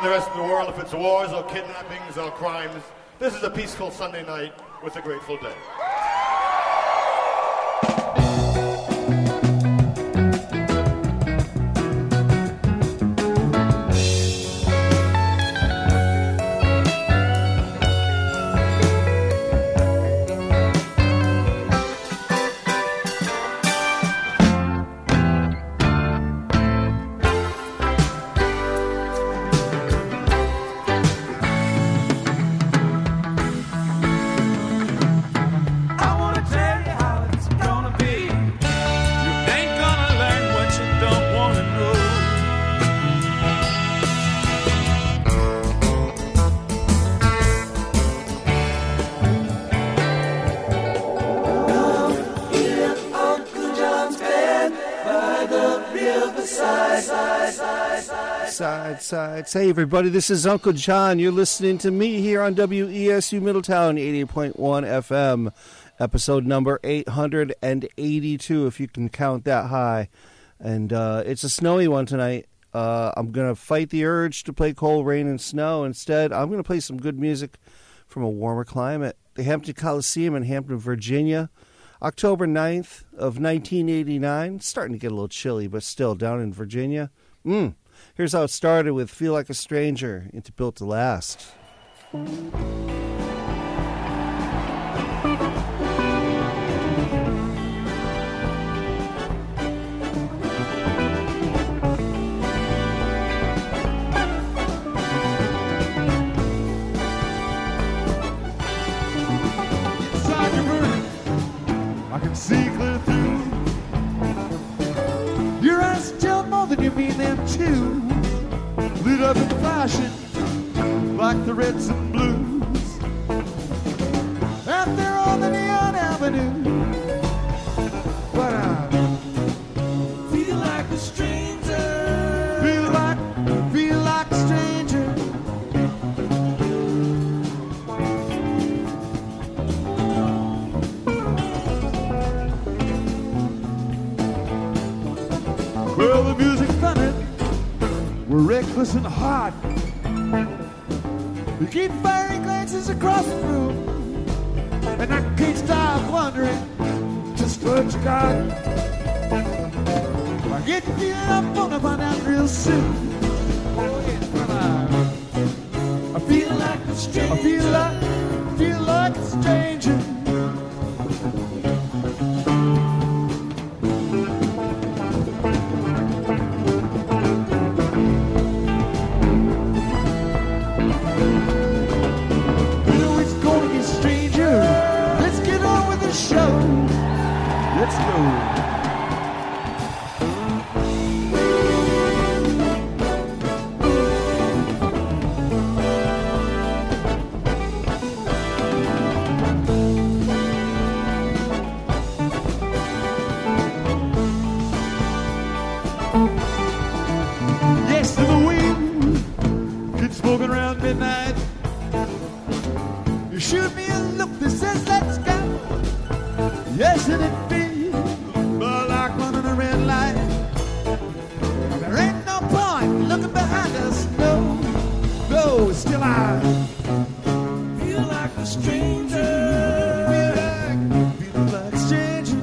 the rest of the world if it's wars or kidnappings or crimes. This is a peaceful Sunday night with a Grateful Dead. Side. Hey, everybody, this is Uncle John. You're listening to me here on WESU Middletown, 88.1 FM, episode number 882, if you can count that high. And it's a snowy one tonight. I'm going to fight the urge to play Cold Rain and Snow. Instead, I'm going to play some good music from a warmer climate. The Hampton Coliseum in Hampton, Virginia, October 9th of 1989. Starting to get a little chilly, but still down in Virginia. Here's how it started with Feel Like a Stranger into Built to Last. Inside your burden, I can see clear through. Your eyes tell more than you mean them too. Lit up and flashing like the reds and blues out there on the neon avenue. But I feel like a stranger. Feel like a stranger. Well, the music thundered. We're reckless and hot. We keep firing glances across the room, and I can't stop wondering just what you got. I get the feeling I'm gonna find out real soon. Oh yeah, I feel like a stranger. I feel like a stranger. Let's go. Yes, to the wind, good smoking around midnight. You shoot me a look that says let's go. Yes, and it feels like running a red light. There ain't no point looking behind us, no. Still I feel like a stranger. Feel like a stranger.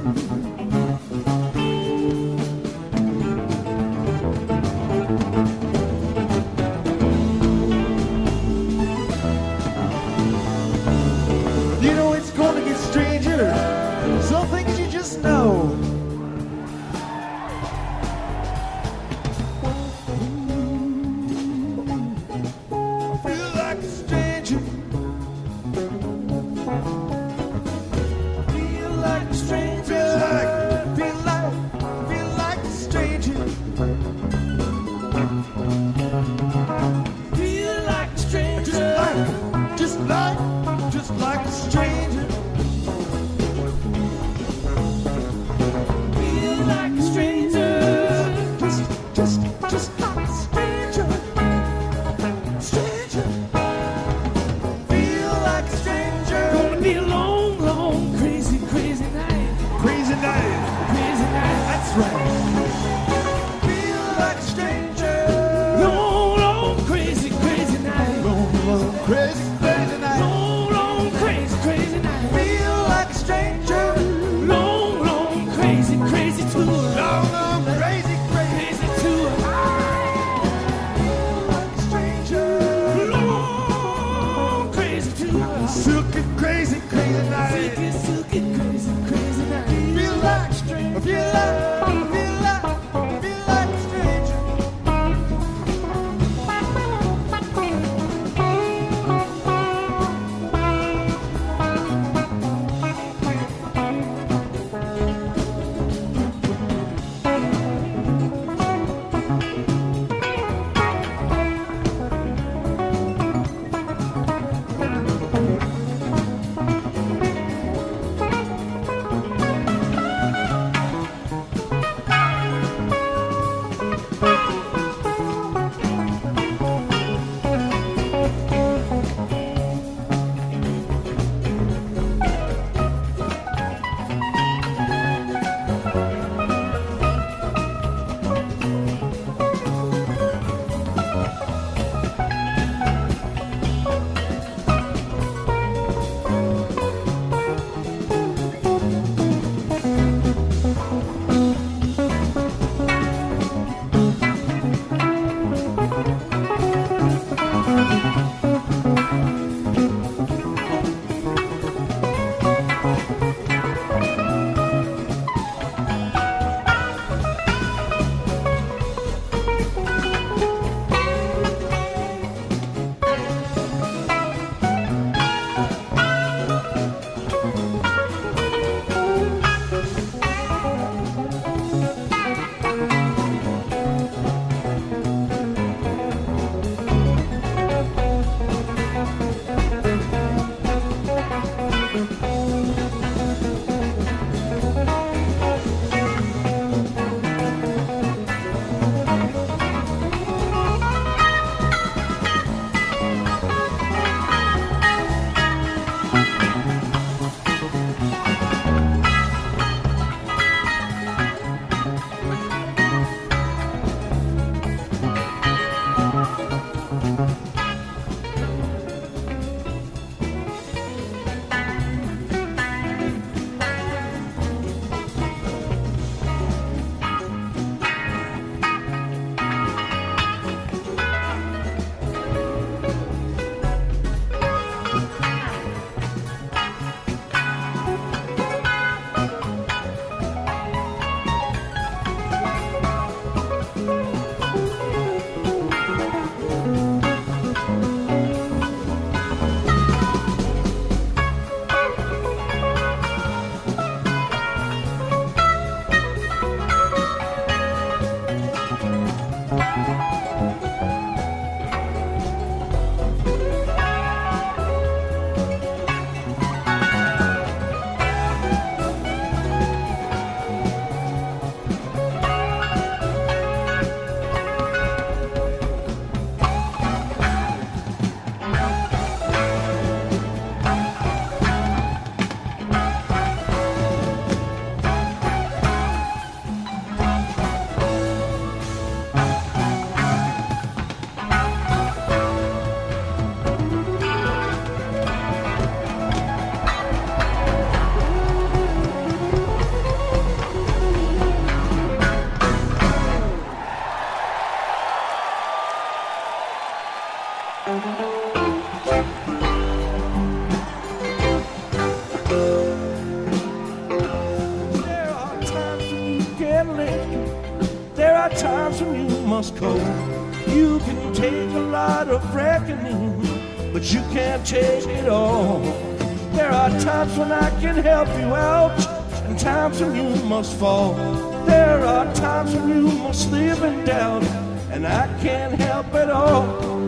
There are times when you must go. You can take a lot of reckoning, but you can't take it all. There are times when I can help you out, and times when you must fall. There are times when you must live in doubt, and I can't help it all.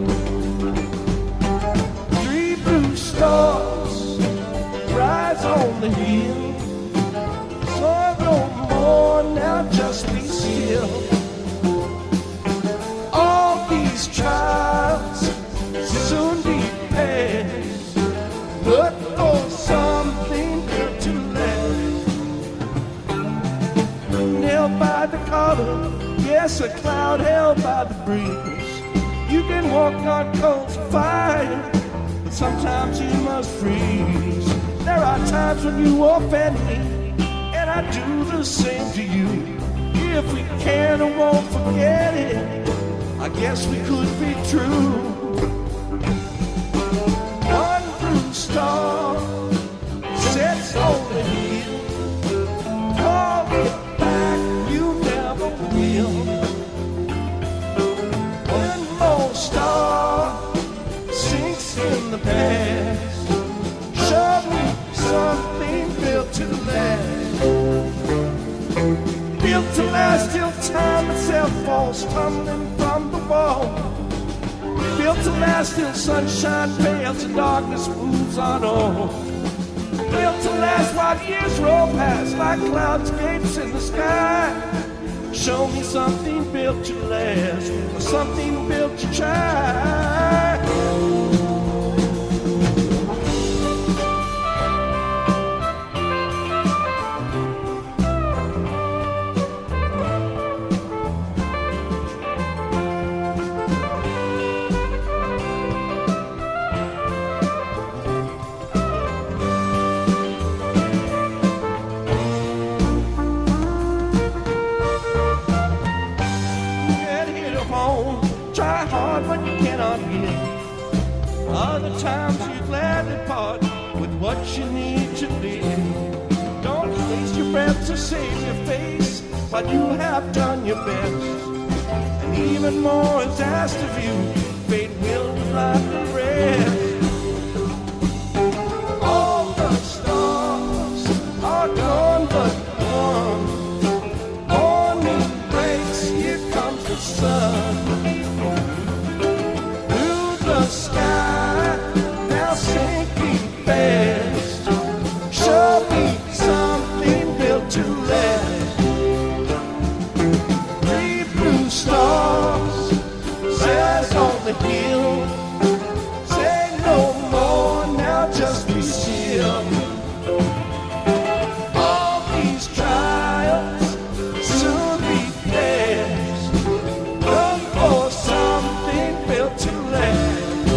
3 blue stars rise on the hill. So no more, now just be still. All these trials soon be past, but for something good to last. Nailed by the collar, yes, a cloud held by the breeze. You can walk on coals of fire, but sometimes you must freeze. There are times when you offend me, and I do the same to you. If we can or won't forget it, I guess we could be true. One blue star sets on the hill. Call it back, you never will. One more star sinks in the past. Show me something built to last. Built to last till time itself falls tumbling from the wall. Built to last till sunshine fails and darkness moves on on. Built to last while years roll past like cloudscapes in the sky. Show me something built to last, or something built to try. Other times you gladly part with what you need to live. Don't waste your breath to save your face, but you have done your best. And even more is asked of you. Fate will like the rest. All the stars are gone but one. Morning breaks, here comes the sun. The sky now sinking fast. Show me something built to last. 3 blue stars says on the hill. Say no more, now just be still. All these trials soon be past. Look for something built to last.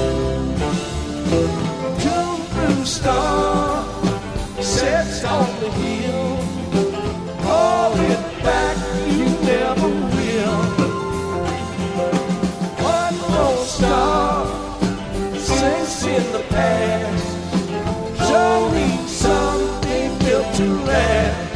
Star sets on the hill. Call it back, you never will. One more star sinks in the past. Show me something built to last.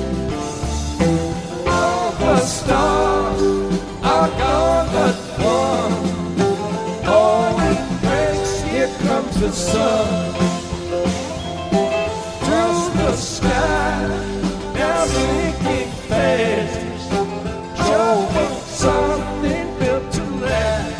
All the stars are gone but one. Morning breaks, here comes the sun. The sky now sinking fast. Show me something built to last.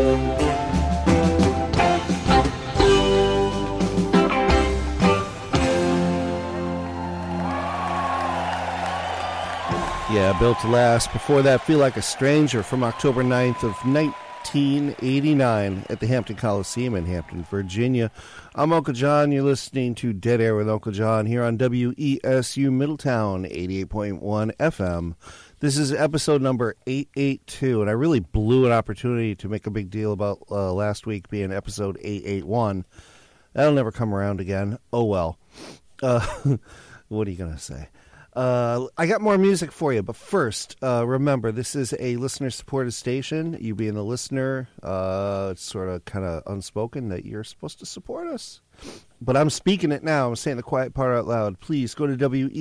Yeah, Built to Last. Before that, Feel Like a Stranger from October 9th of 1989 at the Hampton Coliseum in Hampton, Virginia. I'm Uncle John. You're listening to Dead Air with Uncle John here on WESU Middletown 88.1 FM. This is episode number 882, and I really blew an opportunity to make a big deal about last week being episode 881. That'll never come around again. Oh, well. What are you going to say? I got more music for you, but first, remember, this is a listener-supported station. You being a listener, it's sort of kind of unspoken that you're supposed to support us. But I'm speaking it now. I'm saying the quiet part out loud. Please go to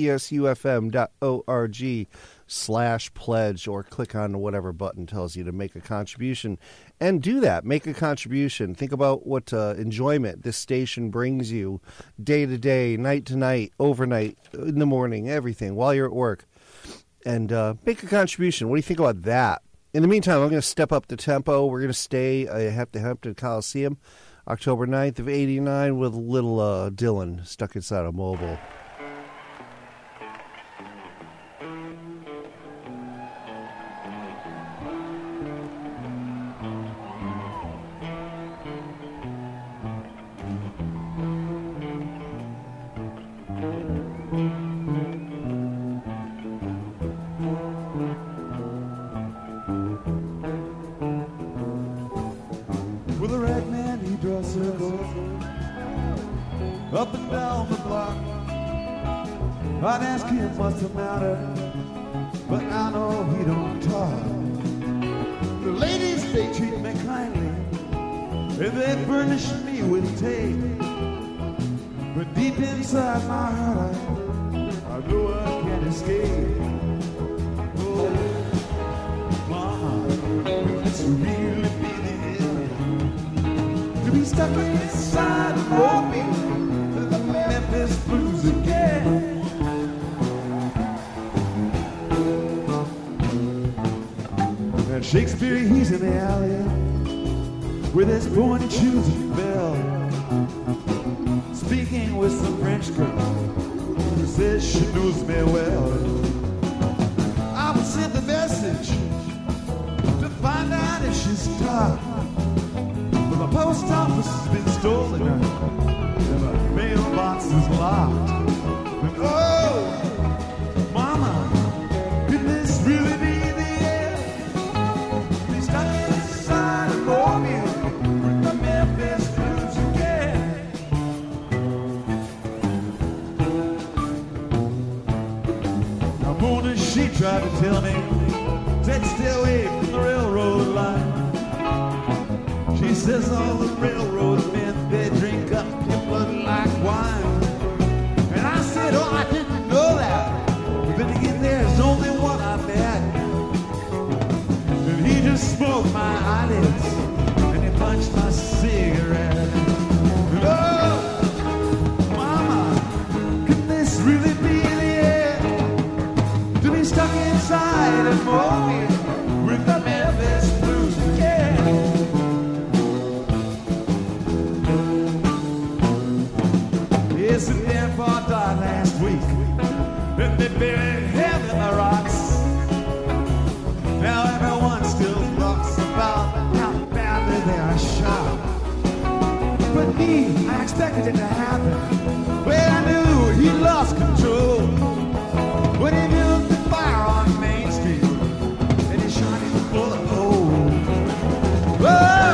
wesufm.org/pledge or click on whatever button tells you to make a contribution. And do that. Make a contribution. Think about what enjoyment this station brings you day to day, night to night, overnight, in the morning, everything, while you're at work. And make a contribution. What do you think about that? In the meantime, I'm going to step up the tempo. We're going to stay at the Hampton Coliseum, October 9th of 89, with little Dylan stuck inside a mobile. With a rag man, he draws circles up and down the block. I'd ask him what's the matter, but I know he don't talk. The ladies, they treat me kindly, and they furnish me with tape. But deep inside my heart, I know I can't escape. Oh, Mama, it's really to be stuck inside of me, the Memphis Blues again. And Shakespeare, he's in the alley with his pointy shoes and bell, speaking with some French girl who says she knows me well. I would send a message to find out if she's tough. The post office has been stolen and the mailbox is locked. And oh, Mama, could this really be the end? Be stuck inside of Mobile with the Memphis Blues again. Now Mona, she tried to tell me to stay away from the railroad line. She says all the railroad men, they drink up your blood like wine. And I said, oh, I didn't know that. But then again, there's only one I met. And he just smoked my eyelids, and he punched my cigarette. And oh, Mama, can this really be the end? To be stuck inside a movie with the Memphis Blues again. Yes, and Grandpa died last week, and they buried him in the rocks. Now everyone still talks about how badly they are shot. But me, I expected it to happen. Well, I knew he lost control when he built the fire on Main Street, and he shot him full of gold. Whoa!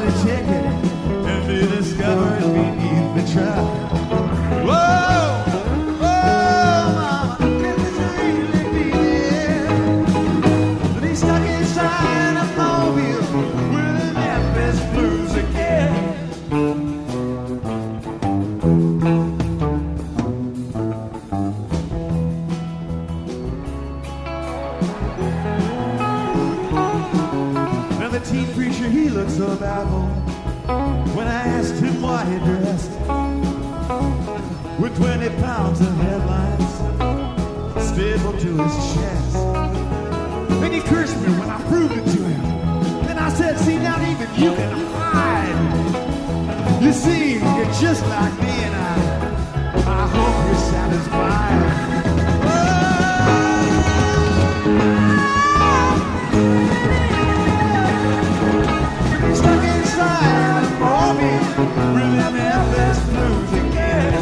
Discovered beneath the truck. Whoa! Mobile with the Memphis blues again. Now the teen preacher, he looked so baffled when I asked him why he dressed with 20 pounds of headlines stapled to his chest. And he cursed me when I proved it to him. Then I said, see, not even you can hide. You see, you're just like me, and I hope you're satisfied. You're stuck inside of me, really Memphis blues again.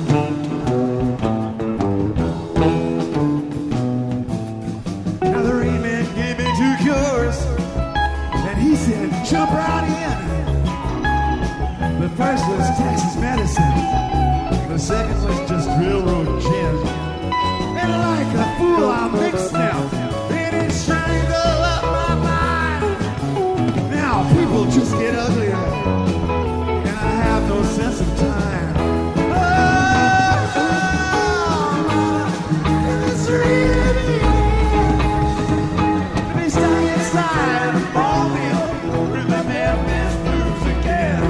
Now the Rain gave me 2 cures, and he said, jump right in. The first was Texas medicine, the second was just railroad gin. And like a fool, I mixed them, and it strangled up my mind. Now people just get uglier, and I have no sense of time. It's really to be stuck inside a mobile with the Memphis blues again.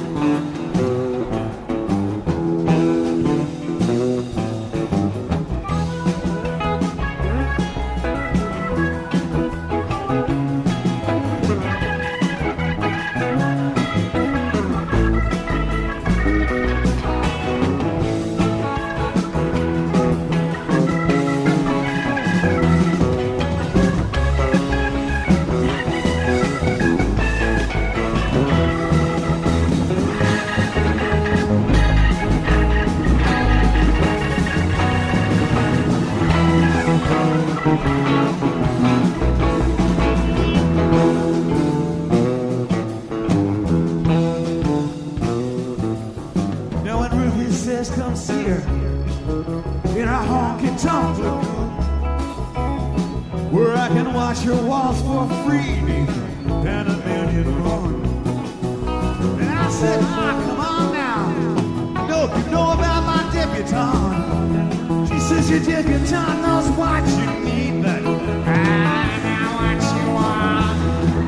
Now when Ruthie says come see her in our honky-tonk lagoon, where I can watch her waltz for free down a million run. And I said, come on now, you know about my debutante. She says your debutante knows what you need, but I know what you want.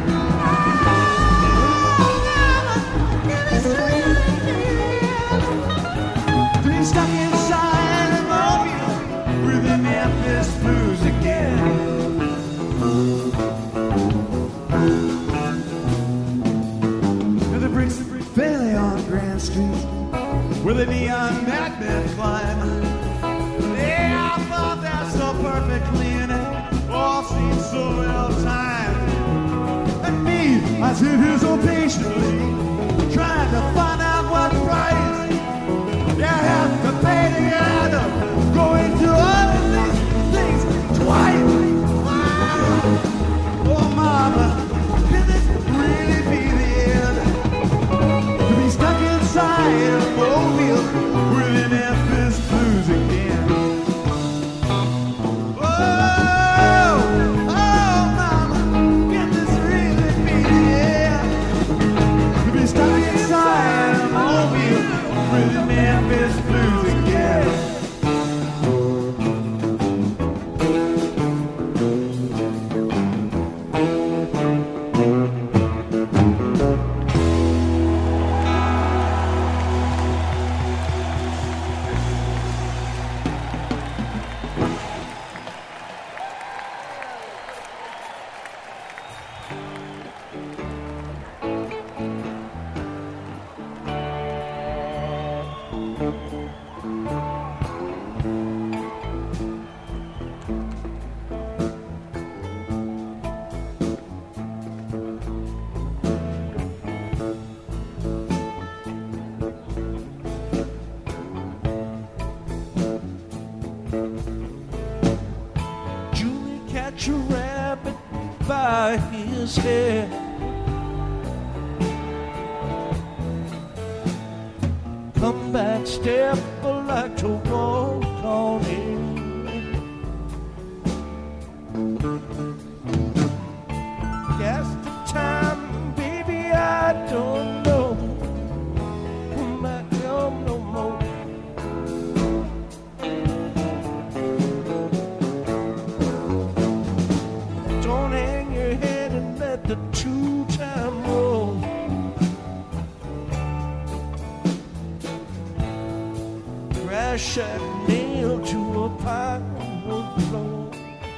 To be stuck inside a mobile with the Memphis blues again. And the bricks Bailey on Grand Street where the neon madmen climb. Yeah, I thought that so perfectly, and it all seemed so well timed. And me, I sit here so patiently, trying to find out what price you have to pay to get them. Going through all of these things twice. Oh, mama, can this really be the end? To be stuck inside a mobile with the Memphis blues again. Oh, mama, can this really be the end? To be stuck inside a mobile with the Memphis blues again. Julie catch a rabbit by his hair. Come back, step like to walk on in. Cast the two-time road. Crash that nail to a pile of floor.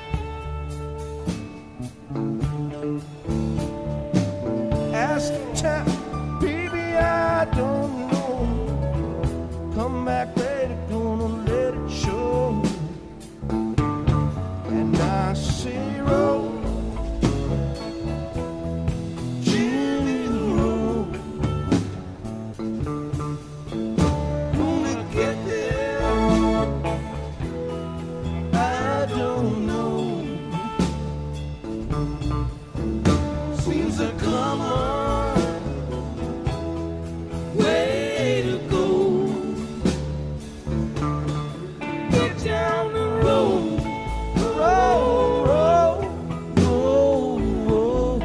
Ask the tap, baby, I don't know. Come back later, gonna let it show. And I say, roll, Jimmy, roll. Gonna get there, I don't know. Seems a common way to go. Get down the road, roll, roll, roll, roll.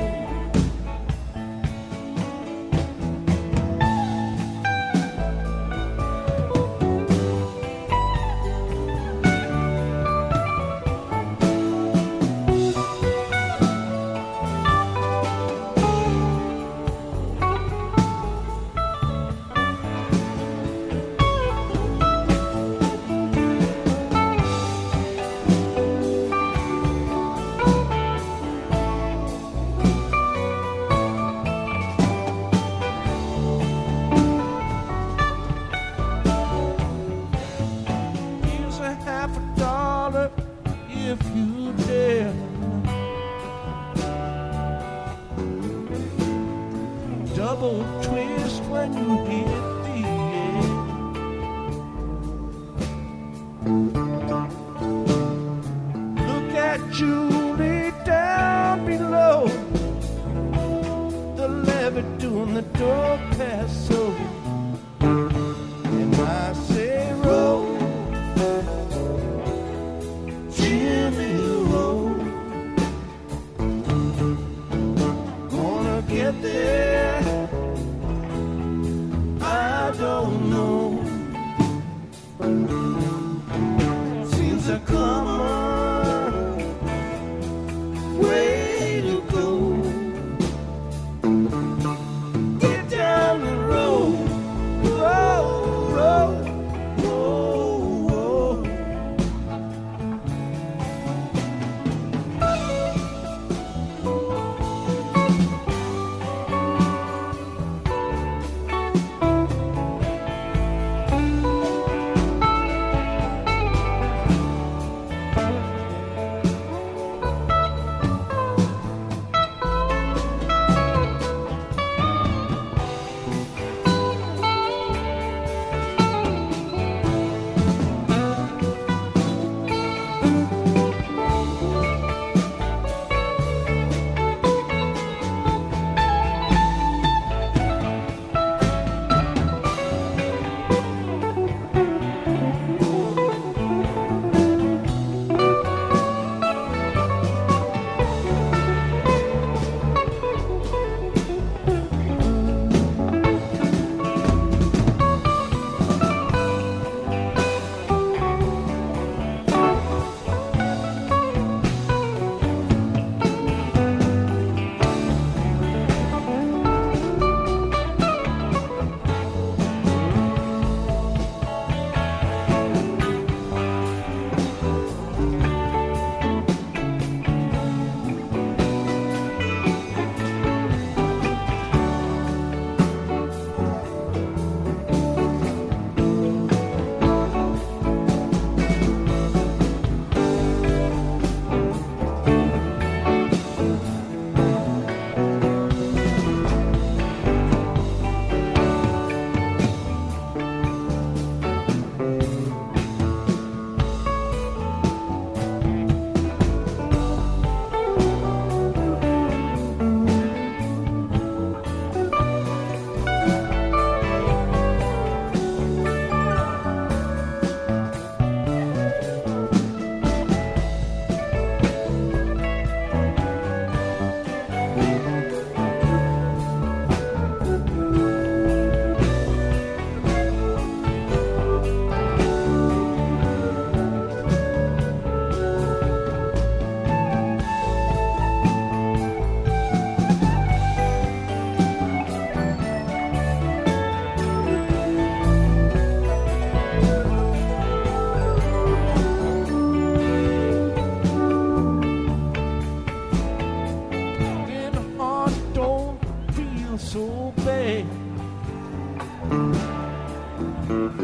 Here's a $50 if you dare. Double twist when you hit the air. Look at Julie down below, the levee doing the door pass over. And I say, roll, Jimmy, roll. Gonna get there, I don't know. Seems a common way to go. Get down the road, roll, roll, roll, roll.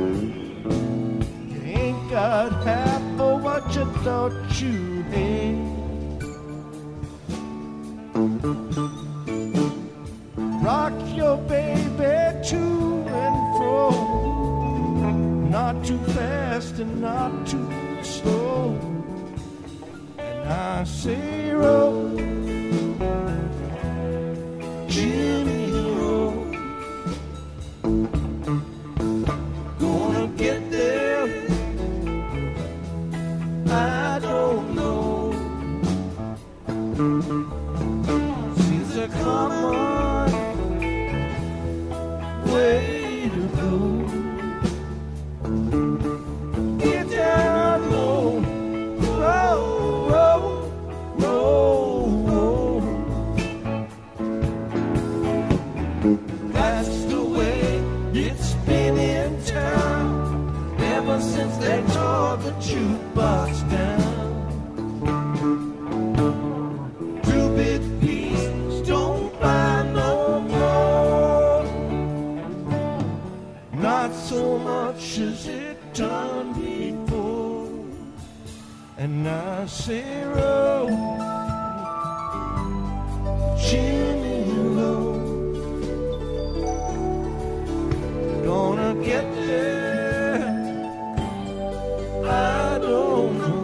You ain't got half of what you thought you had. Rock your baby to and fro, not too fast and not too slow. And I say roll, Jimmy roll. Gonna get there, I don't know. Seems a common way to go. Get down low, roll, roll, roll. That's the way it's been in town ever since they tore the jukebox down. Two-bit piece don't buy no more, not so much as it done before. And I say roll, Jimmy roll. Gonna get there, I don't know.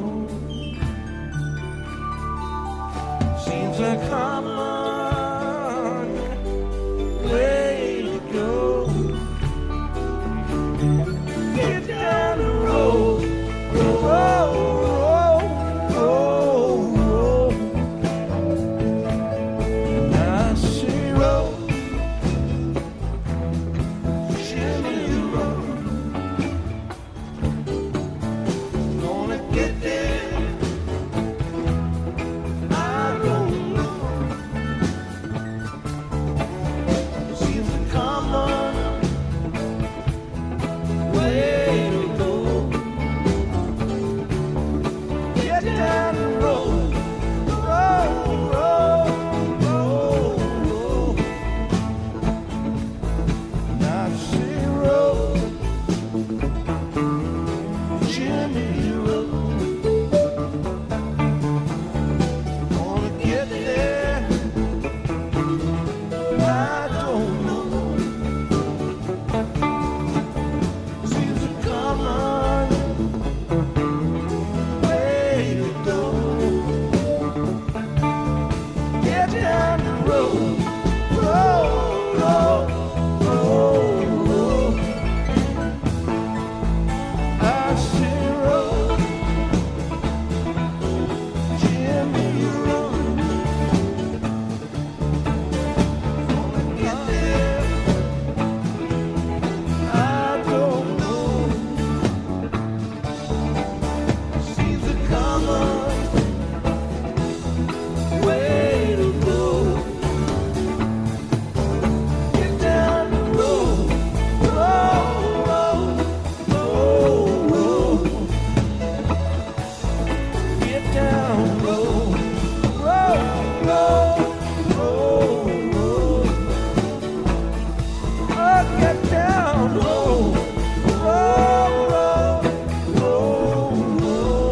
Seems a common way to go. Get down the road, roll, roll, roll, roll. And I say roll, Jimmy roll. Gonna get there, I don't know. Seems a common way to go. Get down the road, roll, roll, roll, roll. And I say roll, Jimmy roll. Gonna get there, I don't know. Seems a common way to go. Get down the road, roll, roll, roll, roll. I say roll, Jimmy roll. Gonna get there, I don't know. Seems a common way to go. Get down the road, roll, roll, roll, roll. Get down the road, roll, roll, roll, roll. Oh, get down low, roll, roll, roll, roll.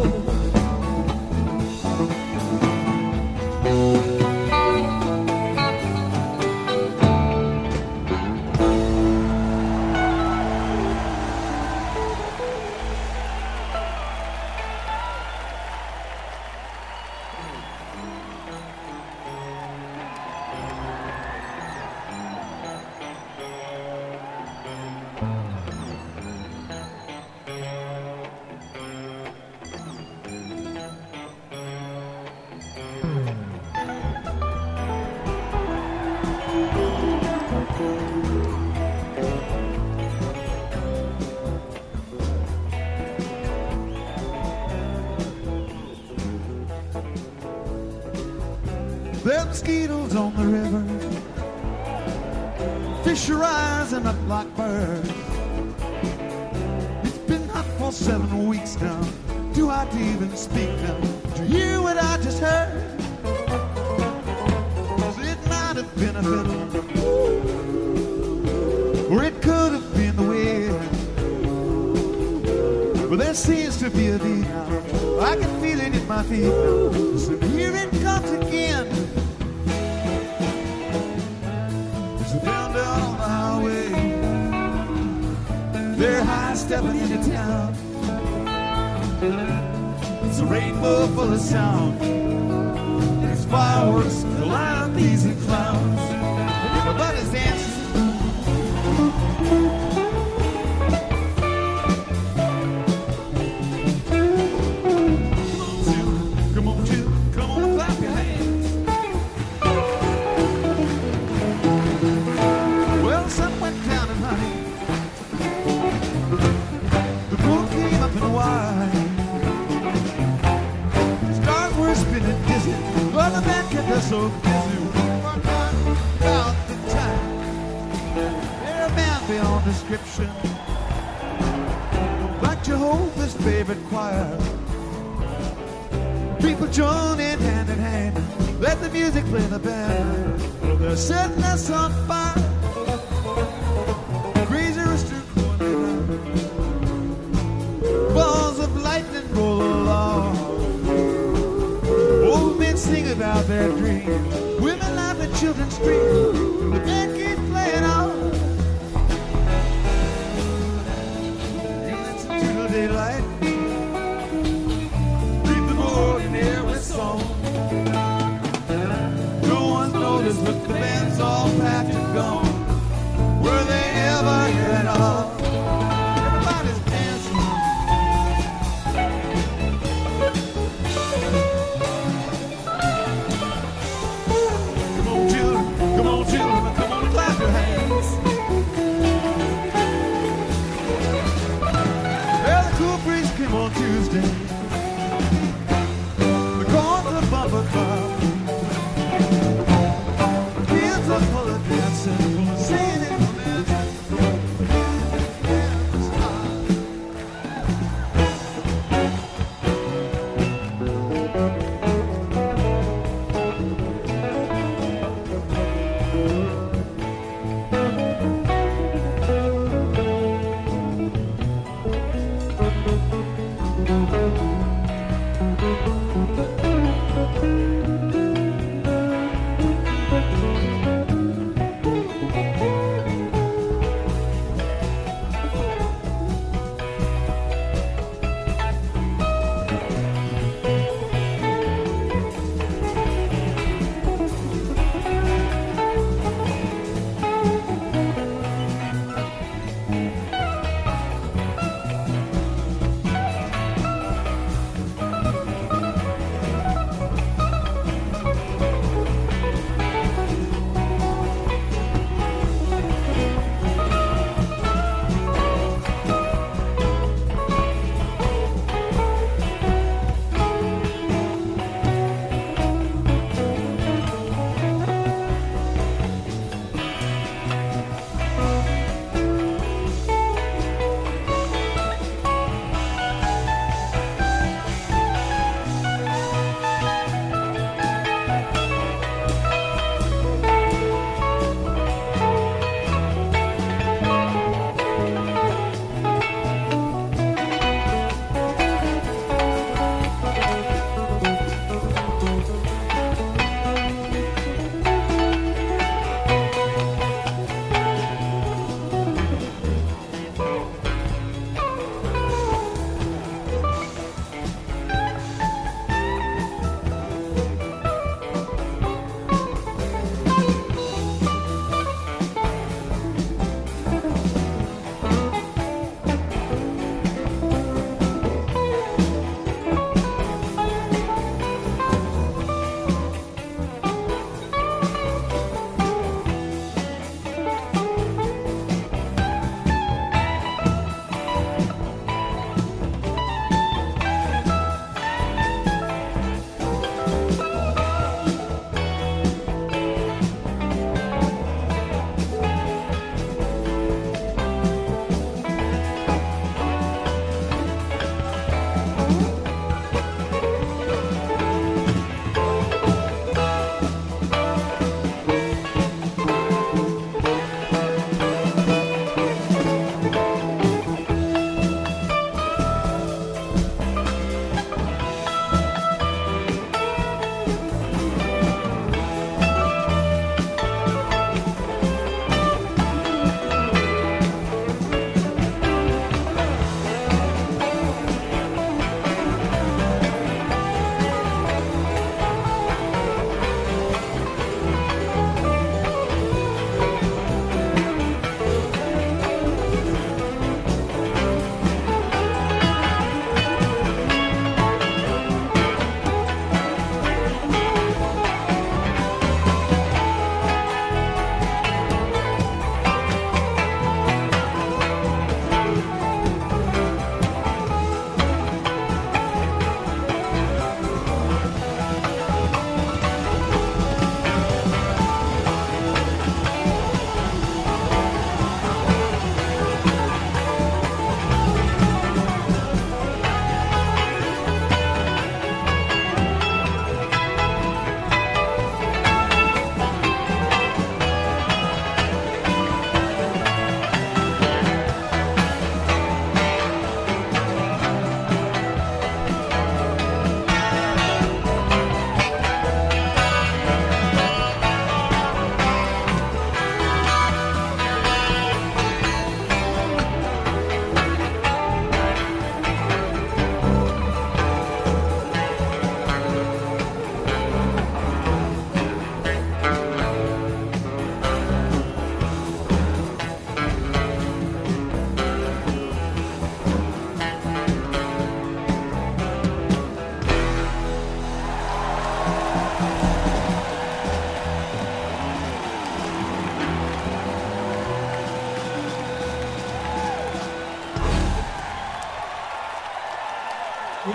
There are mosquitoes on the river, fish are rising up like birds. It's been hot for 7 weeks now. Do I even speak now? Do you hear what I just heard? 'Cause it might have been a fiddle, or it could have been the wind. seems to be a beat. I can feel it in my feet. So here it comes again. It's a down on the highway. They're high stepping into town. It's a rainbow full of sound. There's fireworks, calliope's and clowns. Everybody's dancing. Come on, clap your hands. Well, the sun went down and honey, the moon came up and wide. Stars were spinning dizzy, but the man kept us so busy. We forgot about the time. They're a man beyond description, like Jehovah's favorite choir. People join in hand, let the music play the band. They're setting us on fire. Crazy rooster going down. Balls of lightning roll along. Old men sing about their dreams. Women laugh and children scream. The band keeps playing on. It's until daylight. No one's noticed, but the band's all packed and gone. Were they ever get off? Everybody's dancing. Come on, children, come on, and clap your hands. Well, the cool breeze came on Tuesday. Bumper car. Kids are full of dancing, full of singing and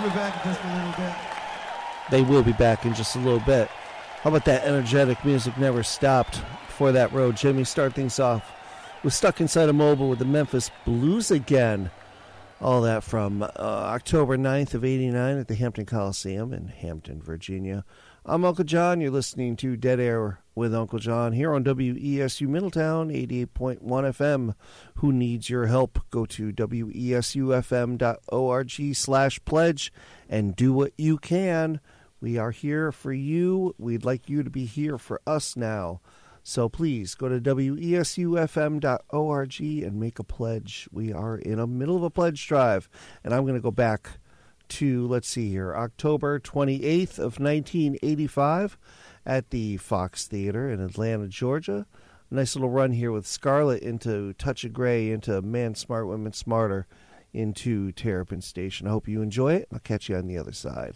be back in just a little bit. They will be back in just a little bit. How about that energetic music never stopped? Before that, Road Jimmy, start things off. We're stuck inside a mobile with the Memphis Blues again. All that from October 9th of 89 at the Hampton Coliseum in Hampton, Virginia. I'm Uncle John. You're listening to Dead Air with Uncle John here on WESU Middletown, 88.1 FM. Who needs your help? Go to wesufm.org/pledge and do what you can. We are here for you. We'd like you to be here for us now. So please go to wesufm.org and make a pledge. We are in the middle of a pledge drive. And I'm going to go back to, let's see here, October 28th of 1985 at the Fox Theater in Atlanta, Georgia. A nice little run here with Scarlet into Touch of Grey, into Man Smart, Women Smarter, into Terrapin Station. I hope you enjoy it. I'll catch you on the other side.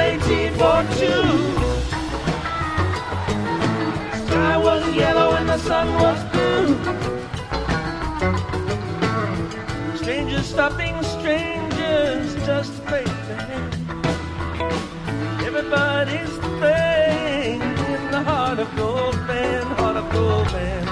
1842. Sky was yellow and the sun was blue. Strangers stopping strangers just to play the hand. Everybody's playing in the heart of gold band, heart of gold band.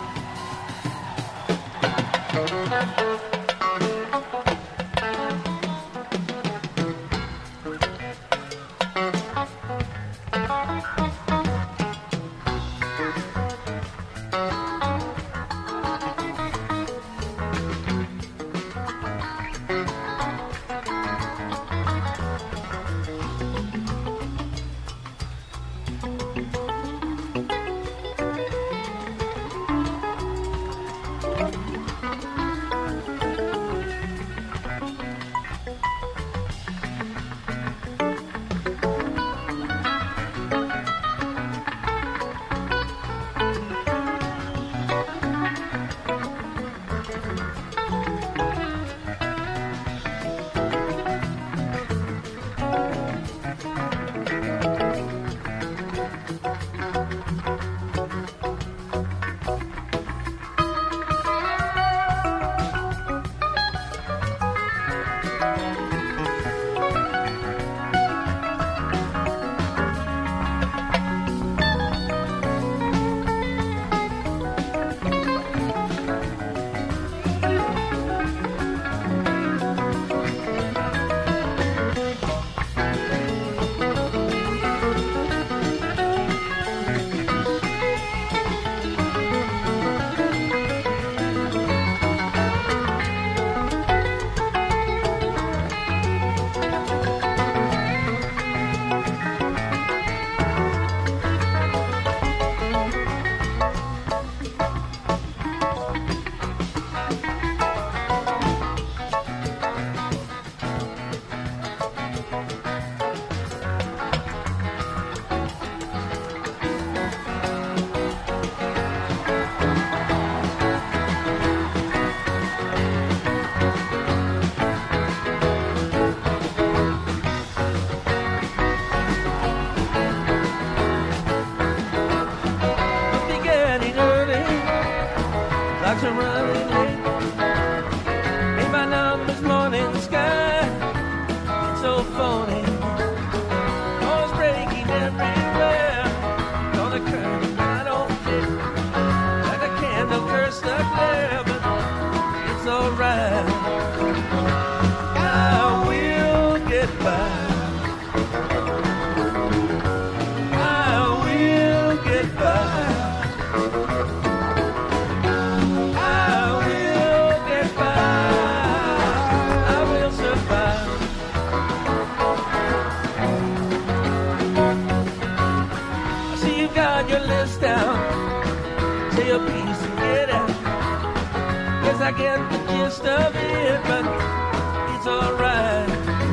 I get the gist of it, but it's alright.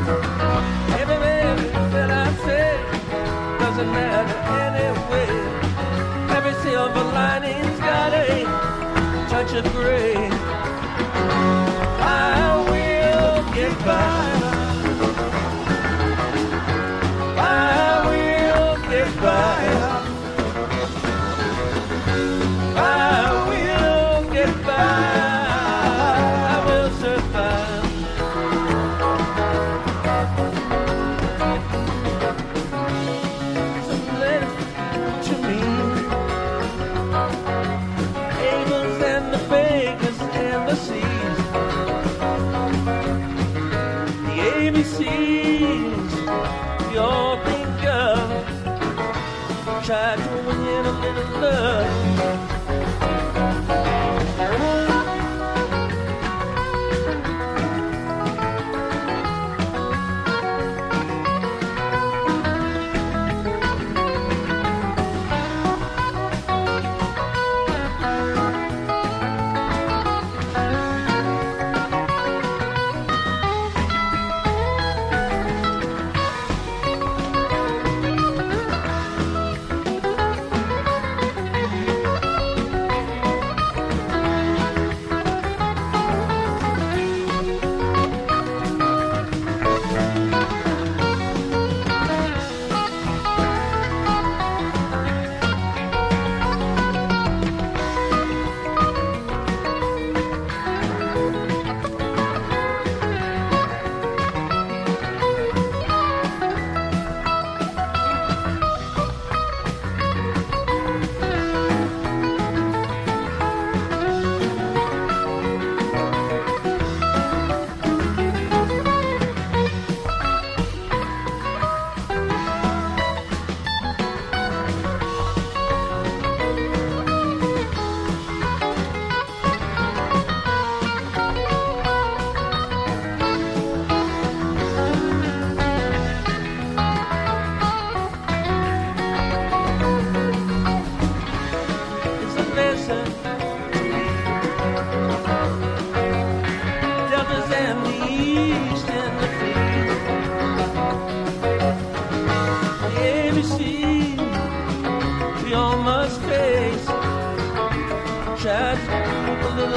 Everything that I say doesn't matter anyway. Every silver lining's got a touch of gray. I will get by. I will get by. I will get by. Try to win a little love.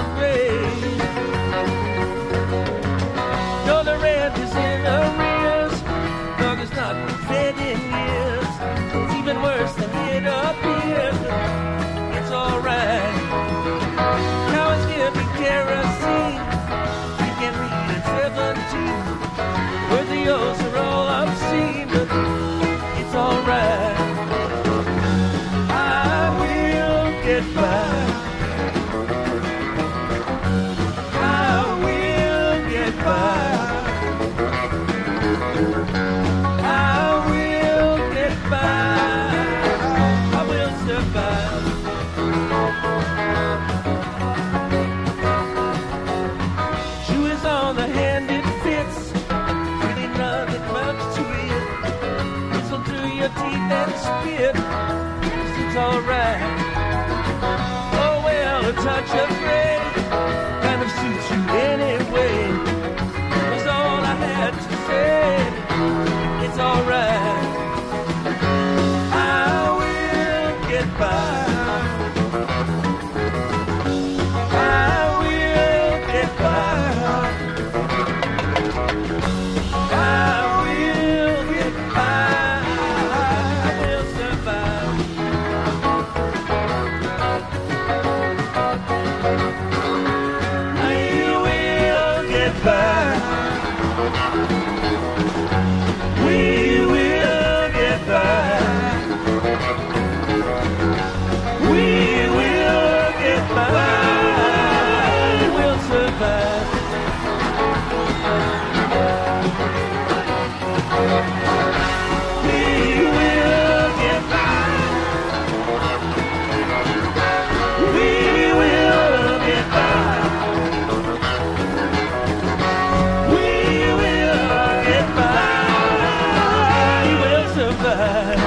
grave. Though the rent is in arrears, dog has not been fed in years. It's even worse than it appears. It's alright. Now it's giving kerosene. You can read at 17. Where the O's are all obscene, but it's alright. I will get by. I will get by. I will get by. I will survive. Shoe is on the hand it fits. Really nothing much to it. Whistle through your teeth and spit. It's alright. Oh well, a touch of gray kind of suits you anyway. That was all I had to say. It's alright. I will get by. I will get by. I will get by. I will survive. I will get by. We will get by. We will get by. We'll survive. We will get by. We will get by. We will get by. We'll survive.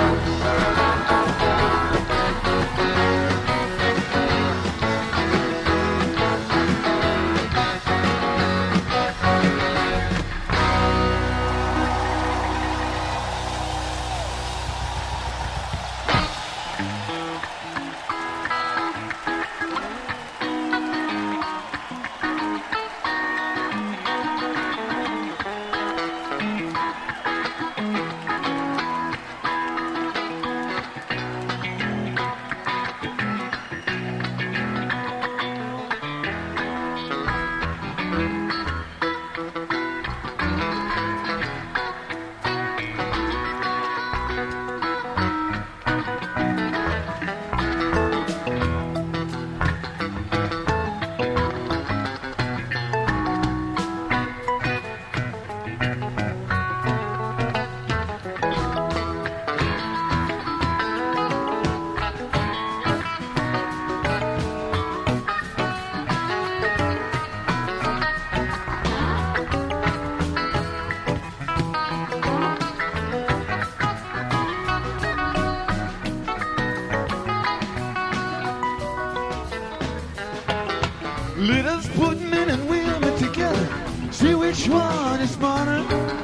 Let us put men and women together, see which one is smarter.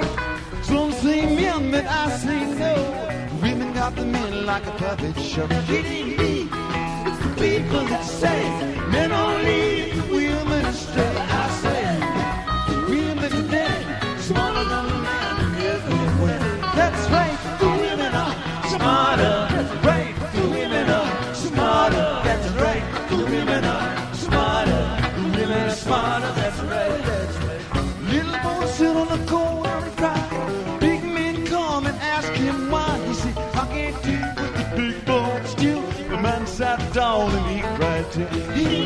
Some say men, but I say no. Women got the men like a puppet show. It ain't me, it's the people that say men don't lead the women astray. I say the women today smarter than the men in every way. That's right, the women are smarter. That's right, the women are smarter. That's right, the women are smarter. Women are smarter, that's right, that's right. Little boy sit on the corner and cry. Big men come and ask him why. He said, I can't deal with the big boy still. The man sat down and he cried too. He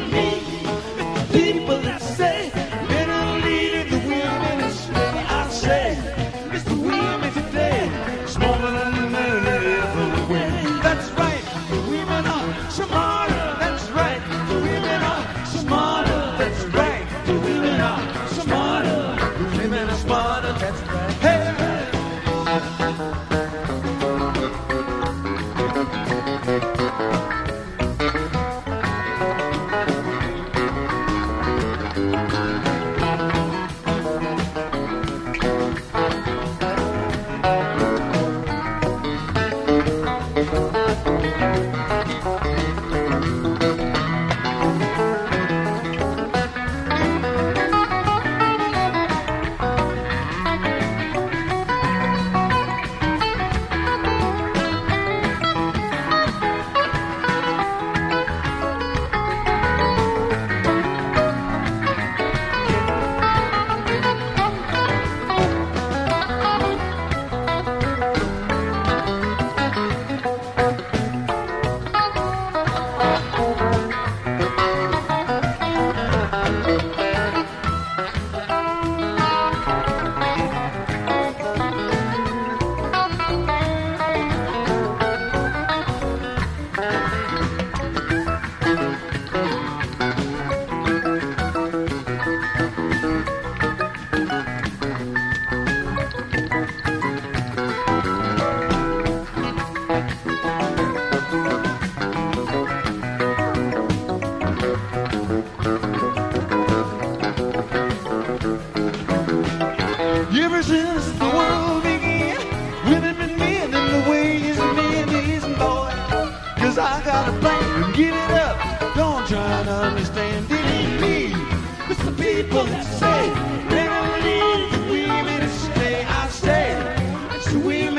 the people that say men are leading the women astray. I say, it's the women today, smaller than the men that ever win. That's right, the women are smarter. That's right, the women are smarter. That's right, the women are smarter. The women are smarter. That's right. Hey.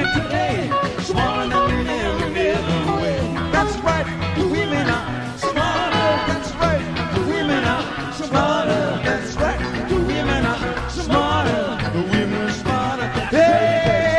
today, smarter than the men we never were. That's right, the women are smarter. That's right, the women are smarter. That's right, the women are smarter. The women are smarter. Hey!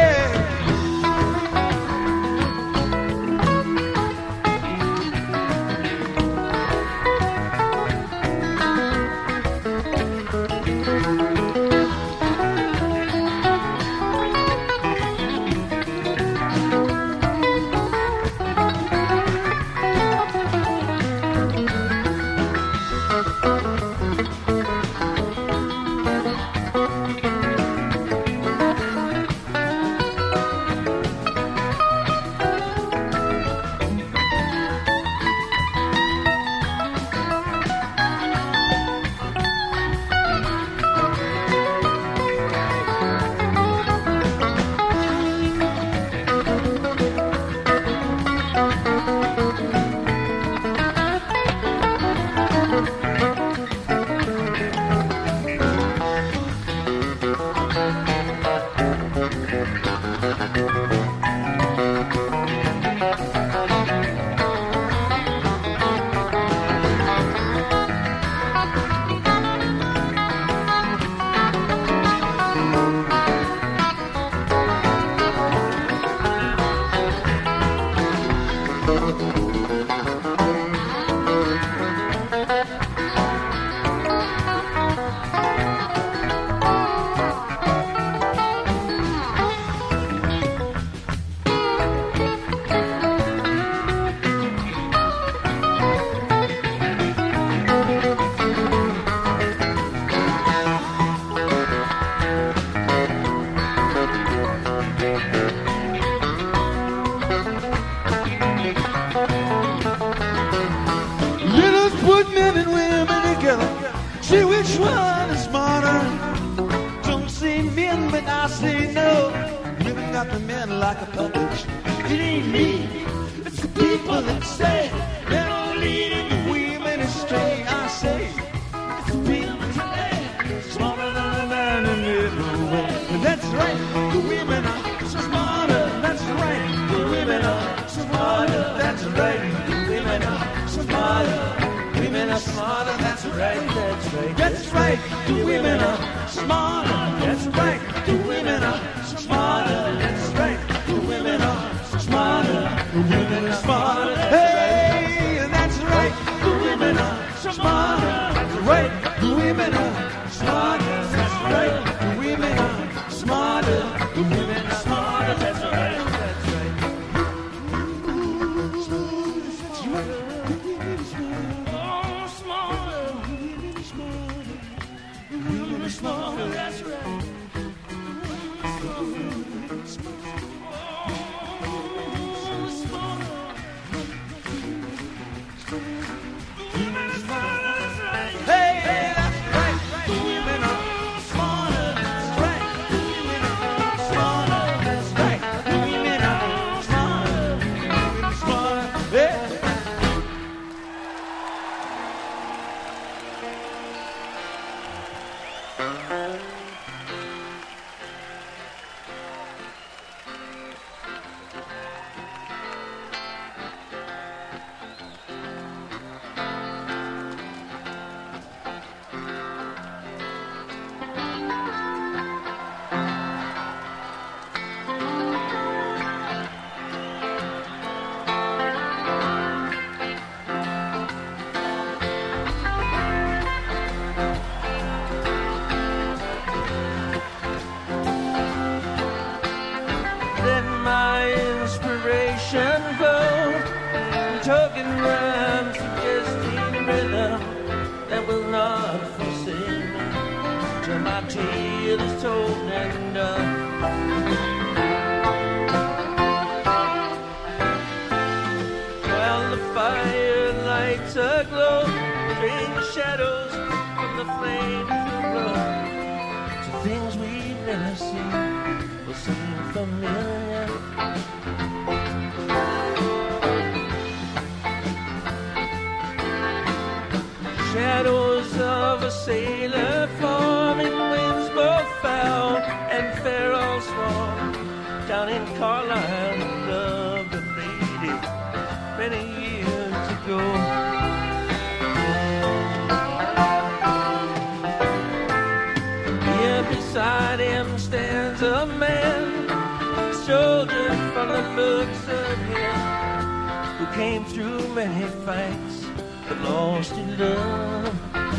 See which one is smarter. Don't say men, but I say no. Women got the men like a puppet. It ain't me, it's the people that say they're not leading the women astray. I say it's the people today, smarter than the man in the way. And that's right, the women are smarter. That's right, the women are smarter. That's right, the women are smarter. Women are smarter, that's right, that's right. That's right, the women are smarter. That's right, the women are smarter. That's right, the women are smarter. The women are smarter. Hey, that's right, the women are smarter. That's right, the women are smarter. That's right, the women are smarter. The women are smarter. That's right, that's right. That's right. Smarter, that's right. Hey, that's right. The women are smarter. That's right. The women are smarter. That's right. The women are smarter. The women are smarter. Hey. Down in Carlisle. I loved a lady many years ago. Here beside him stands a man, a soldier from the looks of him, who came through many fights but lost in love.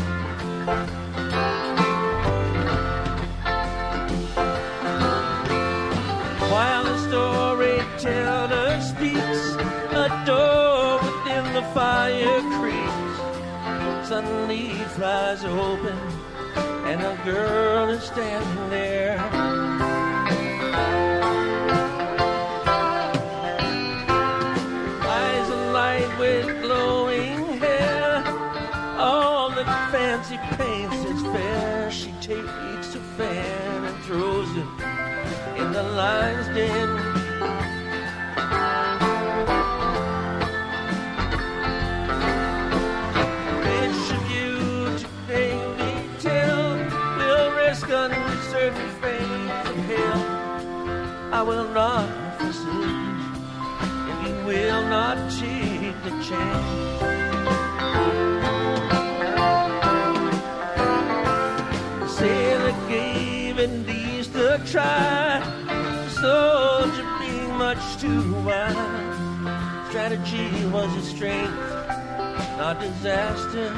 While the storyteller speaks, a door within the fire creaks. Suddenly flies open, and a girl is standing there. Eyes alight with glowing hair, all the fancy paints is fair. She takes a fan and throws it in the lion's den. Which of you today me tell will risk uncertain fate from hell? I will not forsake if you will not take the chance. The sailor gave and eased the try, soldier being much too wise. Strategy was his strength, not disaster.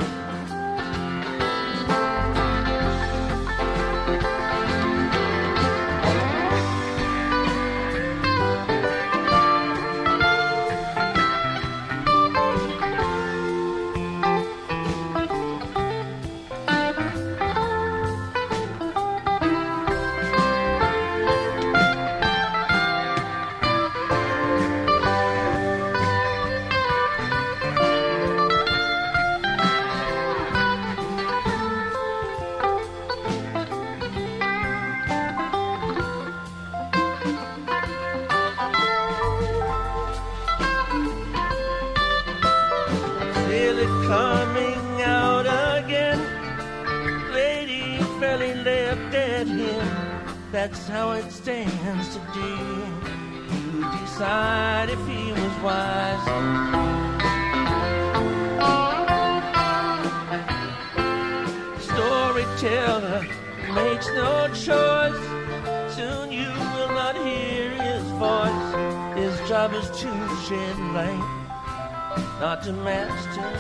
Coming out again, lady fell in left at him. That's how it stands today. You decide if he was wise. Storyteller makes no choice. Soon you will not hear his voice. His job is to shed light, not to master.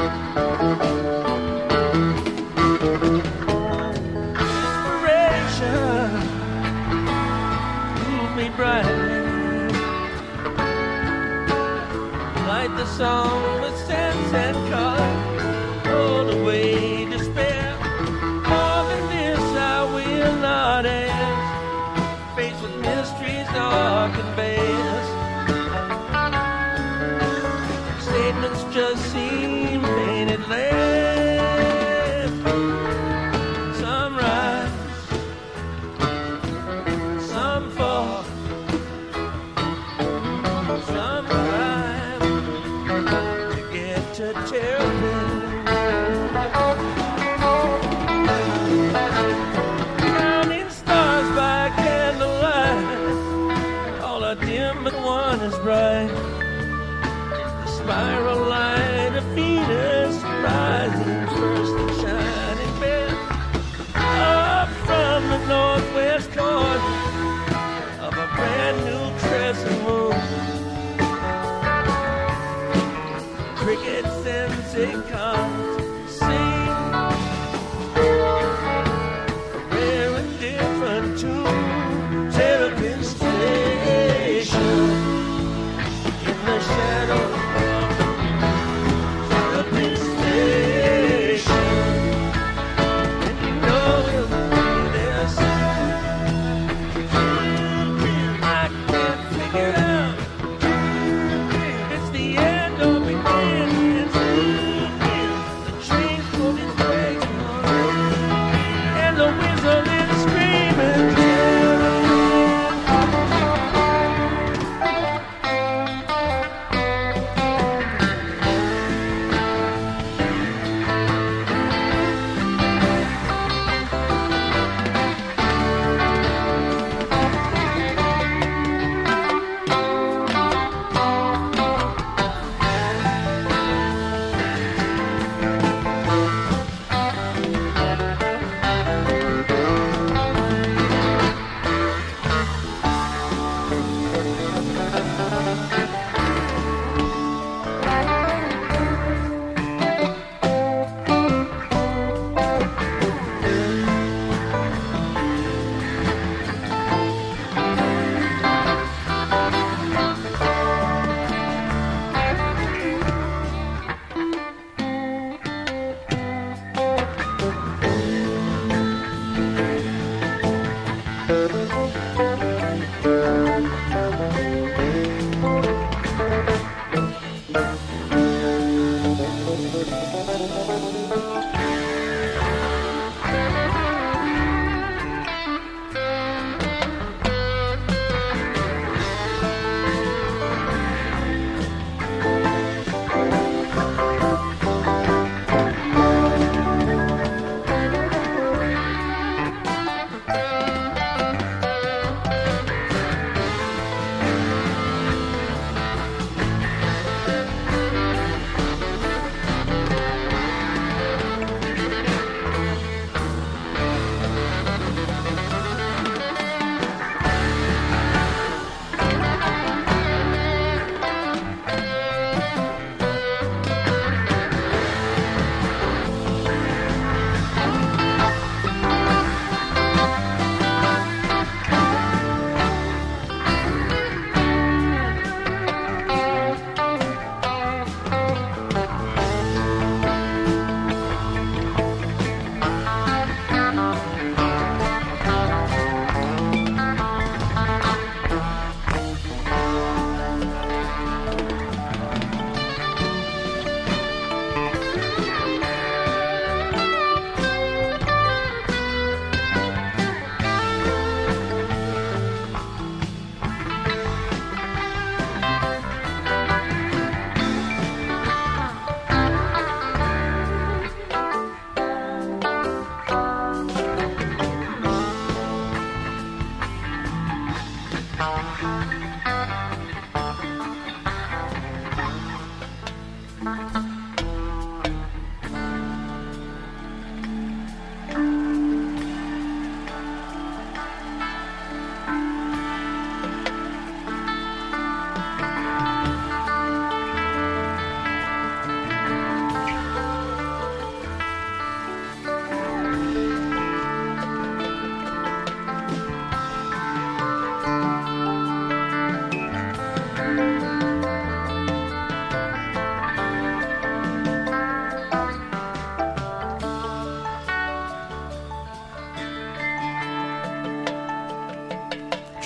Inspiration the song with sense and color, roll away despair. More than this I will not ask, faced with mysteries dark and vast. Statements just seem painted land. Some rise, some fall, some climb to get to terrapin. Counting stars by candlelight, all are dim but one is bright. Spiral line of Venus rising first and shining bed up from the northwest corner of a brand new crescent moon. Crickets and cicadas sing a rare and different tune. Terrapin Station in the shadow.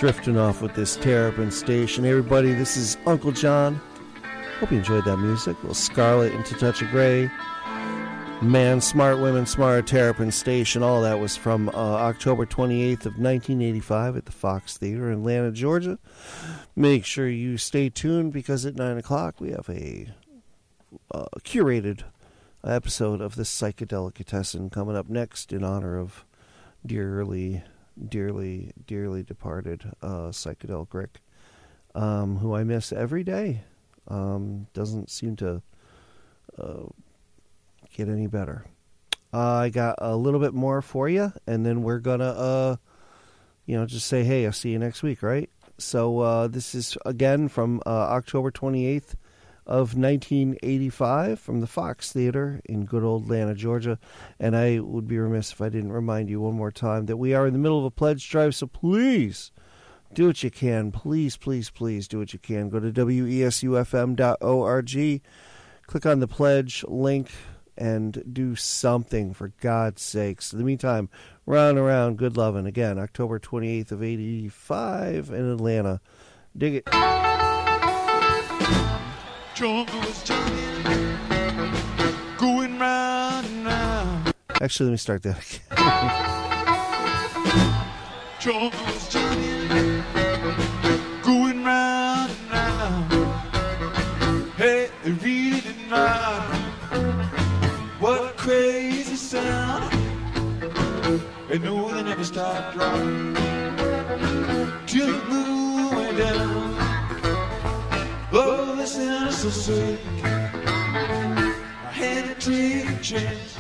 drifting off with this Terrapin Station. Hey everybody, this is Uncle John. Hope you enjoyed that music. Little Scarlet into Touch of Grey. Man Smart, Women Smart, Terrapin Station. All that was from October 28th of 1985 at the Fox Theater in Atlanta, Georgia. Make sure you stay tuned because at 9 o'clock we have a curated episode of the Psychedelicatessen coming up next in honor of dearly departed Psychedelic Rick, who I miss every day. Doesn't seem to get any better. I got a little bit more for you, and then we're gonna just say, hey, I'll see you next week, right? So this is again from October 28th of 1985 from the Fox Theater in good old Atlanta, Georgia. And I would be remiss if I didn't remind you one more time that we are in the middle of a pledge drive, so please do what you can. Please do what you can. Go to wesufm.org, click on the pledge link, and do something, for God's sakes. In the meantime, round and round, good lovin'. Again, October 28th of 85 in Atlanta. Dig it. Jungle was turning, going round and round. Actually, let me start that again. Jungle was turning, going round and round. Hey, they really didn't matter. What a crazy sound. They know they never stopped rocking till the moon went down. Oh, this is so sweet. I had to take a chance.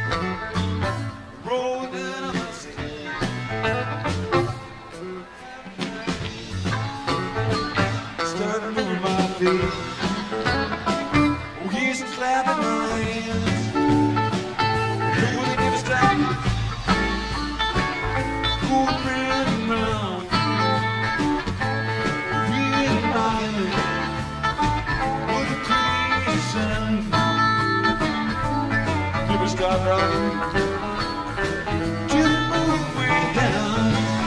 Roll down on my seat. Started moving my feet. Oh, yes, I'm clapping my hands. Oh, they never stop. Going round and round. Really rocking it. Stop rocking till the moon went down.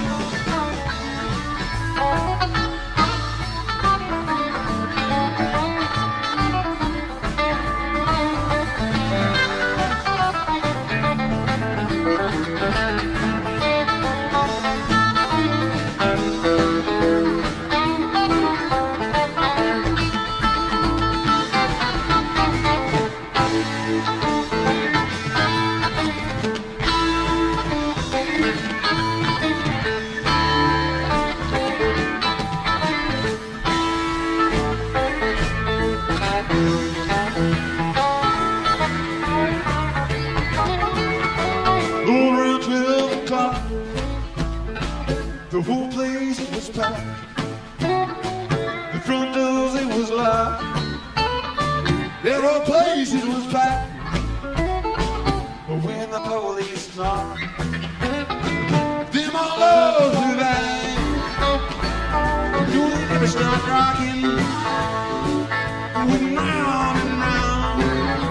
The whole place was packed. The front doors, it was locked. The whole place, it was packed. But when the police knocked, them all loves were back. You never stop rocking, going round and round,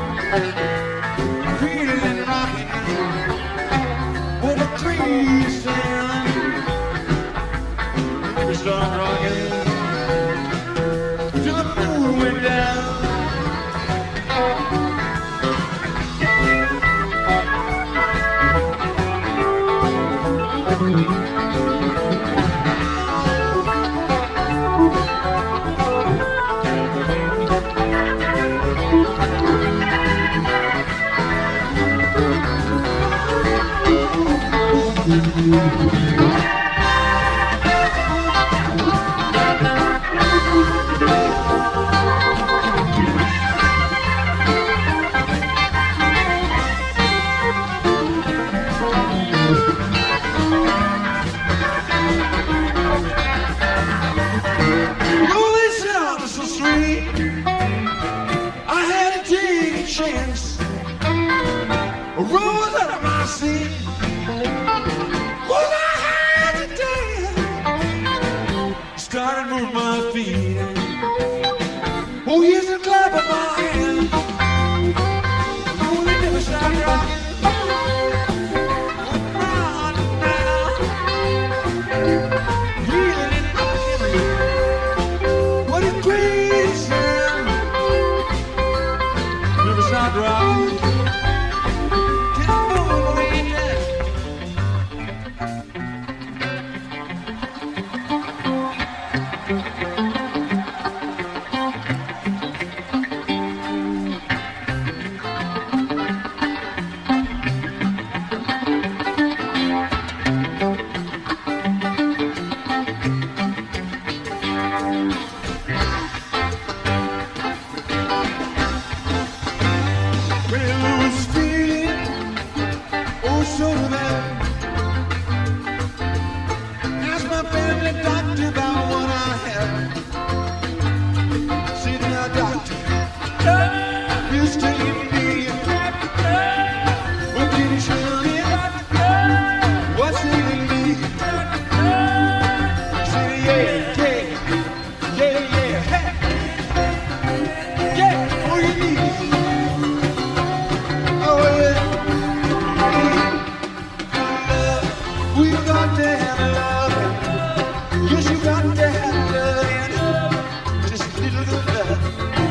feeling rocking. What a crazy sound. Start rocking till the moon went down. my family doctor about what I have. See now, doctor, you still give me what can you show me? What's in me? Say yeah, yeah, hey. Yeah, what do you need? Oh yeah. We got to have love. Yes, you got to have love. Just a little bit of love.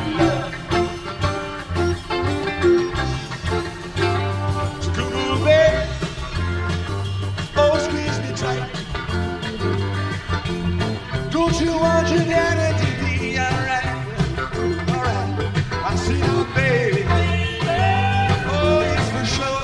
School, baby. Oh, squeeze me tight. Don't you want your daddy to be alright? Alright. I see you, baby. Oh, yes, for sure.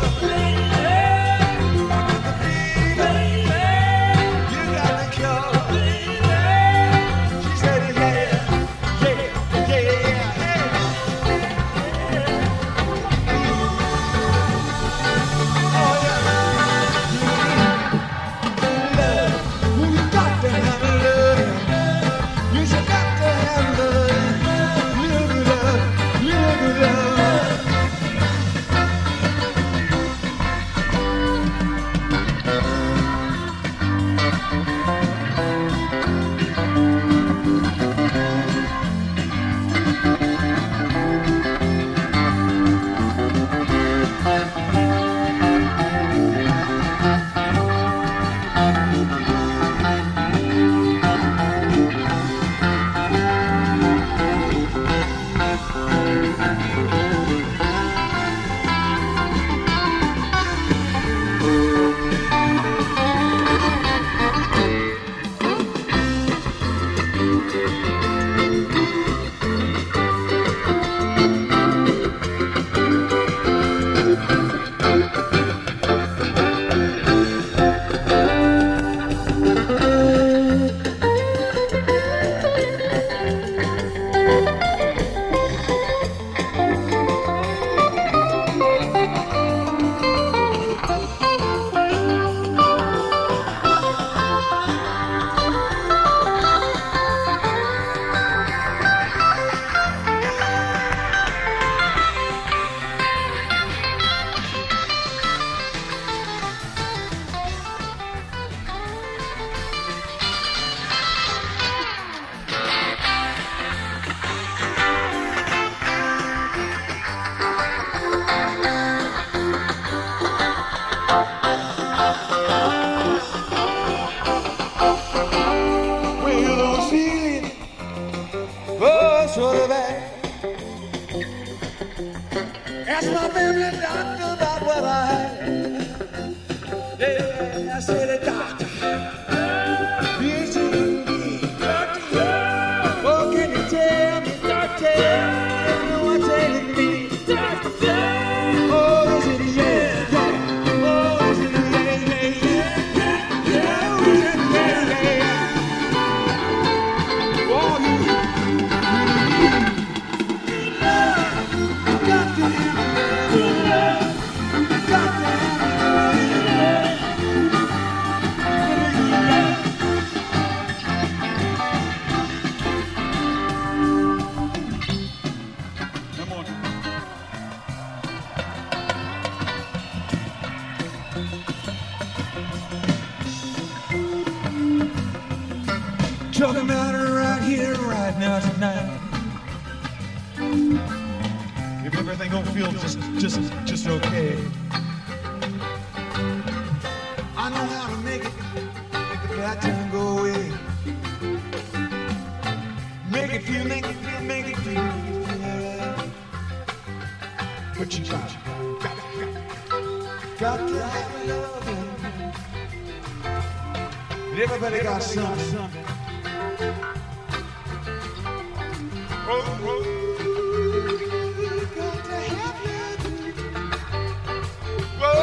Ask my family doctor about what I had. Yeah, I said, doctor, yes indeed. Doctor, what can you tell me, doctor? You are telling me, doctor. Oh, is it yeah, yeah. Oh, is it yeah, yeah, yeah, yeah. Oh, is it yeah, yeah. Oh, you got to have talking about it right here, right now, tonight. If everything don't feel just okay, I know how to make the bad time go away. Make it feel, make it feel, make it feel, make it feel. But you got to have love. Everybody got something. Oh, oh. Got to have love. Whoa.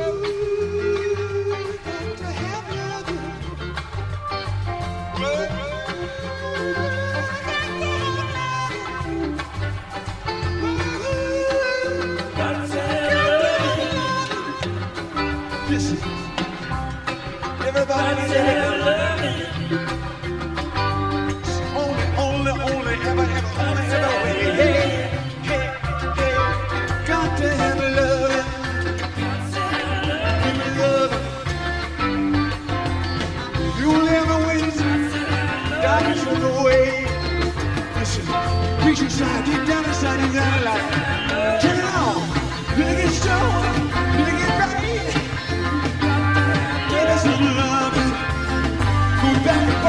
Got to have love. Whoa. Got to have love. Listen. Everybody say love. Everybody's on the way. Listen, reach inside, get down inside, and down like, turn it on, make it strong, make it right. Give us some love, go back.